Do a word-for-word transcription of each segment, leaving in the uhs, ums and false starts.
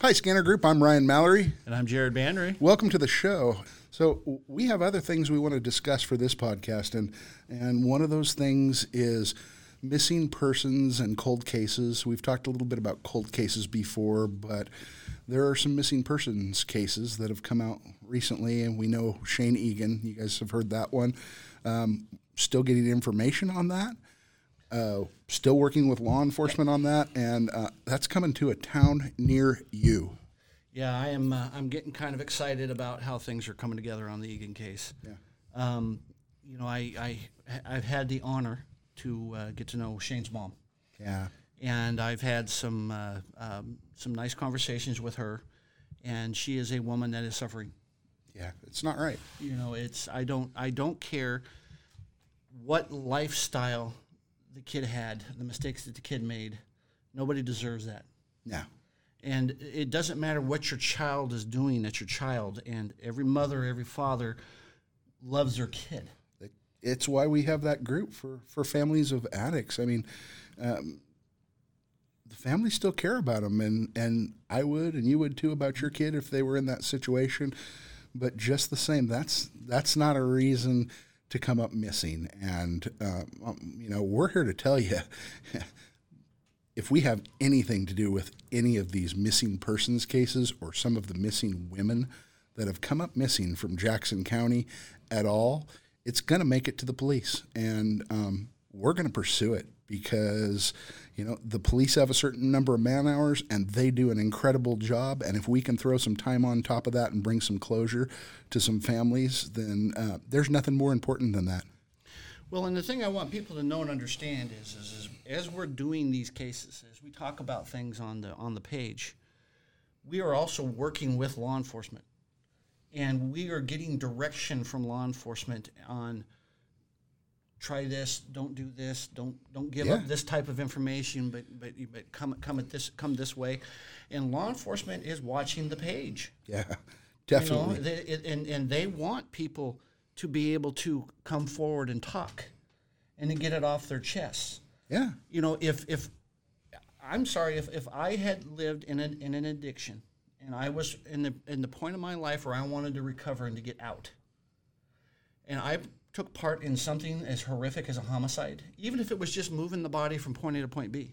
Hi, Scanner Group. I'm Ryan Mallory. And I'm Jared Bandry. Welcome to the show. So we have other things we want to discuss for this podcast, and and one of those things is missing persons and cold cases. We've talked a little bit about cold cases before, but there are some missing persons cases that have come out recently, and we know Shane Egan. You guys have heard that one. Um, still getting information on that. Uh, still working with law enforcement on that, and uh, that's coming to a town near you. Yeah, I am. Uh, I'm getting kind of excited about how things are coming together on the Egan case. Yeah. Um, you know, I, I I've had the honor to uh, get to know Shane's mom. Yeah. And I've had some uh, um, some nice conversations with her, and she is a woman that is suffering. Yeah, it's not right. You know, it's I don't I don't care what lifestyle the kid had, the mistakes that the kid made. Nobody deserves that. No. And it doesn't matter what your child is doing, that's your child. And every mother, every father loves their kid. It's why we have that group for, for families of addicts. I mean, um, the families still care about them, and, and I would, and you would too, about your kid if they were in that situation. But just the same, that's that's not a reason to come up missing. And, um, you know, we're here to tell you, if we have anything to do with any of these missing persons cases or some of the missing women that have come up missing from Jackson County at all, it's going to make it to the police. And um, we're going to pursue it because, you know, the police have a certain number of man hours and they do an incredible job. And if we can throw some time on top of that and bring some closure to some families, then uh, there's nothing more important than that. Well, and the thing I want people to know and understand is, is, is as we're doing these cases, as we talk about things on the on the page, we are also working with law enforcement. And we are getting direction from law enforcement on try this, don't do this, don't don't give yeah. up this type of information, but but but come come at this come this way, and law enforcement is watching the page. Yeah, definitely. You know, they, it, and and they want people to be able to come forward and talk, and to get it off their chests. Yeah. You know, if if I'm sorry if, if I had lived in an in an addiction, and I was in the in the point of my life where I wanted to recover and to get out, and I took part in something as horrific as a homicide, even if it was just moving the body from point A to point B,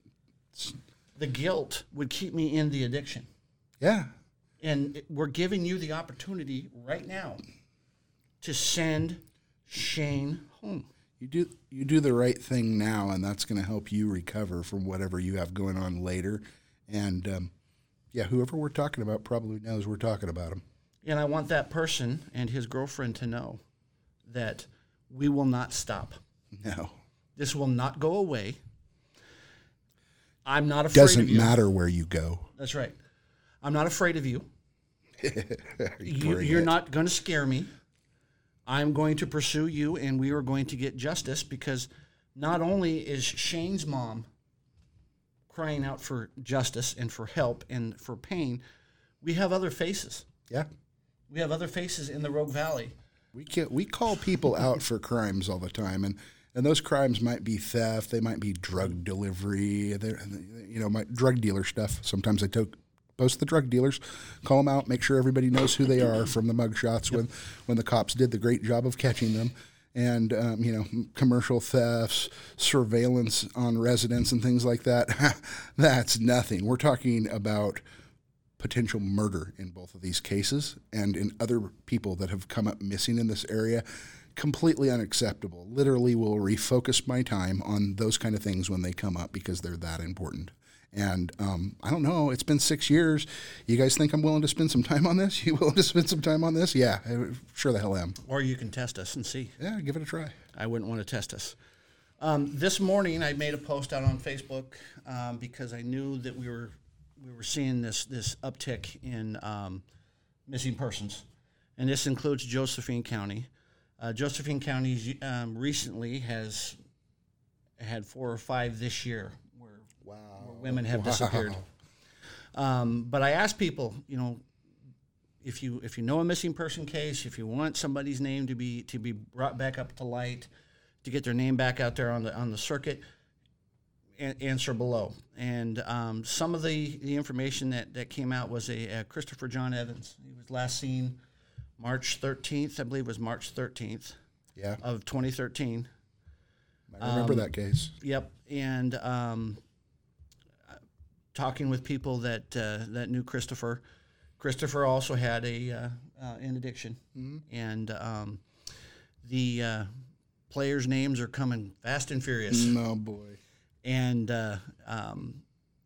the guilt would keep me in the addiction. Yeah. And it, we're giving you the opportunity right now to send Shane home. You do you do the right thing now, and that's going to help you recover from whatever you have going on later. And, um, yeah, whoever we're talking about probably knows we're talking about him. And I want that person and his girlfriend to know that we will not stop. No. This will not go away. I'm not afraid Doesn't of you. Doesn't matter where you go. That's right. I'm not afraid of you. you Bring you're it. not going to scare me. I'm going to pursue you, and we are going to get justice, because not only is Shane's mom crying out for justice and for help and for pain, we have other faces. Yeah. We have other faces in the Rogue Valley. We can, we call people out for crimes all the time, and, and those crimes might be theft, they might be drug delivery, you know, my drug dealer stuff. Sometimes I took, post the drug dealers, call them out, make sure everybody knows who they are from the mugshots when, when the cops did the great job of catching them. And, um, you know, commercial thefts, surveillance on residents and things like that, that's nothing. We're talking about potential murder in both of these cases and in other people that have come up missing in this area. Completely unacceptable. Literally will refocus my time on those kind of things when they come up, because they're that important. And um, I don't know, it's been six years. You guys think I'm willing to spend some time on this? You willing to spend some time on this? Yeah, I sure the hell am. Or you can test us and see. Yeah, give it a try. I wouldn't want to test us. Um, this morning I made a post out on Facebook um, because I knew that we were we were seeing this this uptick in um, missing persons, and this includes Josephine County. Uh, Josephine County um, recently has had four or five this year where, wow. where women have wow. disappeared. Um, but I asked people, you know, if you if you know a missing person case, if you want somebody's name to be to be brought back up to light, to get their name back out there on the on the circuit, a- answer below. And um, some of the, the information that, that came out was a, a Christopher John Evans. He was last seen March thirteenth, I believe it was March thirteenth Yeah. of twenty thirteen. I remember Um, that case. Yep. And um, talking with people that uh, that knew Christopher, Christopher also had a uh, uh, an addiction, Mm-hmm. and um, the uh, players' names are coming fast and furious. No, boy. And uh, um,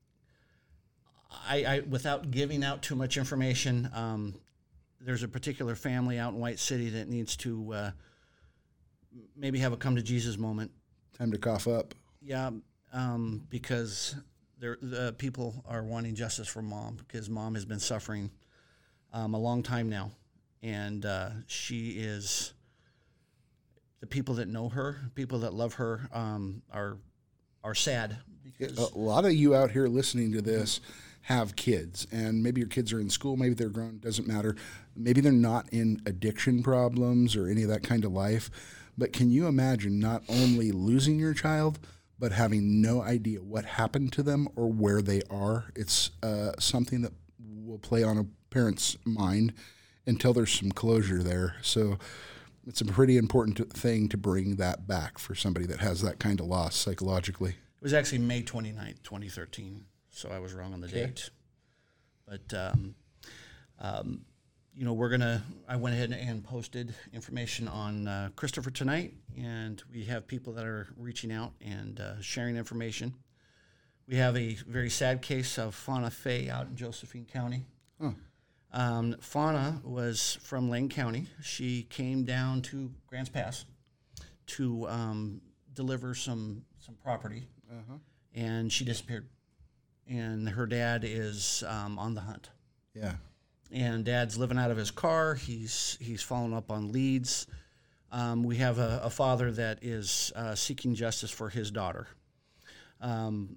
I, I, without giving out too much information, um, there's a particular family out in White City that needs to uh, maybe have a come to Jesus moment. Time to cough up. Yeah, um, because there, the people are wanting justice for Mom, because Mom has been suffering um, a long time now, and uh, she is. The people that know her, people that love her, um, are are sad because A lot of you out here listening to this have kids, and maybe your kids are in school, maybe they're grown, doesn't matter. Maybe they're not in addiction problems or any of that kind of life. But can you imagine not only losing your child, but having no idea what happened to them or where they are? It's uh, something that will play on a parent's mind until there's some closure there. So it's a pretty important to- thing to bring that back for somebody that has that kind of loss psychologically. it was actually May twenty-ninth, twenty thirteen, so I was wrong on the Okay. date. But, um, um, you know, we're going to, I went ahead and posted information on uh, Christopher tonight, and we have people that are reaching out and uh, sharing information. We have a very sad case of Fauna Faye out in Josephine County. Oh. Um, Fauna was from Lane County. She came down to Grants Pass to um, deliver some some property, Uh-huh. and she disappeared. And her dad is um, on the hunt. Yeah. And Dad's living out of his car. He's he's following up on leads. Um, we have a, a father that is uh, seeking justice for his daughter. Um,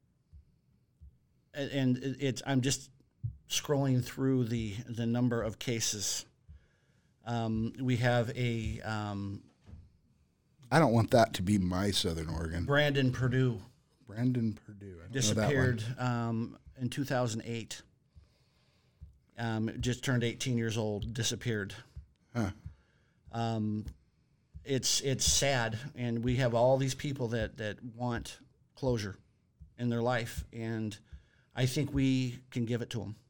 and and it- it's I'm just scrolling through the the number of cases. Um, we have a um, I don't want that to be my Southern Oregon. Brandon Purdue Brandon Purdue. I don't know that disappeared um, in two thousand eight. Um, just turned eighteen years old, disappeared. one. Huh. Um, it's it's sad, and we have all these people that, that want closure in their life, and I think we can give it to them.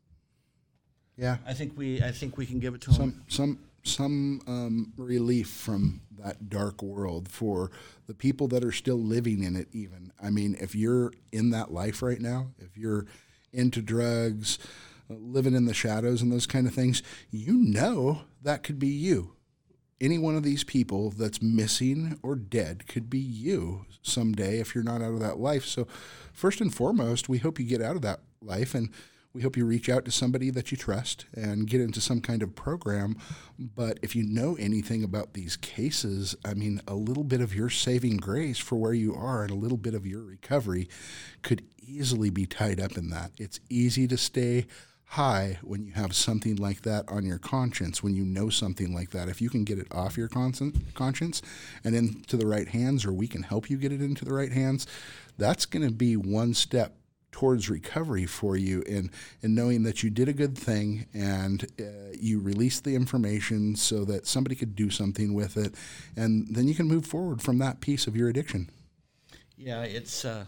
Yeah. I think we I think we can give it to them. Some some some um, relief from that dark world for the people that are still living in it. Even I mean, if you're in that life right now, if you're into drugs, uh, living in the shadows and those kind of things, you know that could be you. Any one of these people that's missing or dead could be you someday if you're not out of that life. So first and foremost, we hope you get out of that life, and we hope you reach out to somebody that you trust and get into some kind of program. But if you know anything about these cases, I mean, a little bit of your saving grace for where you are and a little bit of your recovery could easily be tied up in that. It's easy to stay high when you have something like that on your conscience, when you know something like that. If you can get it off your conscience conscience and into the right hands, or we can help you get it into the right hands, that's going to be one step towards recovery for you, in, in knowing that you did a good thing and uh, you released the information so that somebody could do something with it, and then you can move forward from that piece of your addiction. Yeah, it's uh,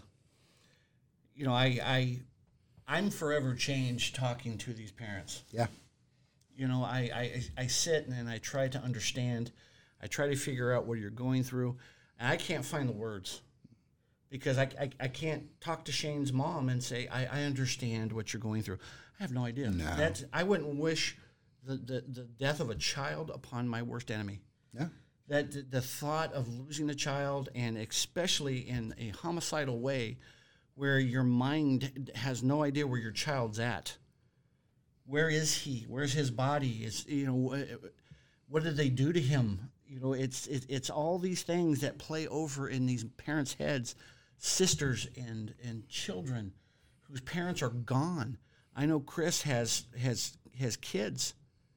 you know I I I'm forever changed talking to these parents. Yeah. You know, I, I, I sit and I try to understand. I try to figure out what you're going through. And I can't find the words because I, I, I can't talk to Shane's mom and say, I, I understand what you're going through. I have no idea. No. That's, I wouldn't wish the, the, the death of a child upon my worst enemy. Yeah. That the, the thought of losing a child, and especially in a homicidal way, where your mind has no idea where your child's at. Where is he? Where's his body? Is you know, what did they do to him? You know, it's it, it's all these things that play over in these parents' heads, sisters and and children whose parents are gone. I know Chris has has has kids.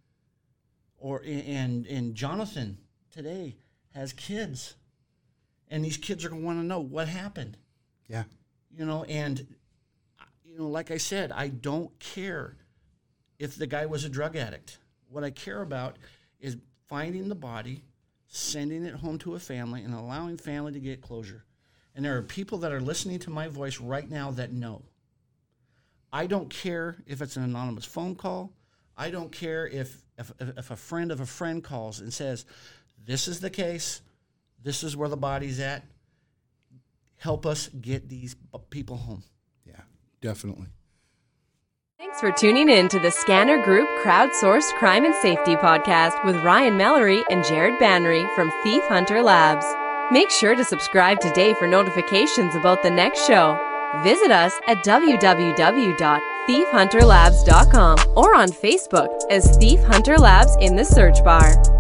Or and and Jonathan today has kids, and these kids are going to want to know what happened. Yeah. You know, and, you know, like I said, I don't care if the guy was a drug addict. What I care about is finding the body, sending it home to a family, and allowing family to get closure. And there are people that are listening to my voice right now that know. I don't care if it's an anonymous phone call. I don't care if, if, if a friend of a friend calls and says, this is the case, this is where the body's at. Help us get these people home. Yeah, definitely. Thanks for tuning in to the Scanner Group Crowdsourced Crime and Safety Podcast with Ryan Mallory and Jared Bannery from Thief Hunter Labs. Make sure to subscribe today for notifications about the next show. Visit us at w w w dot thief hunter labs dot com or on Facebook as Thief Hunter Labs in the search bar.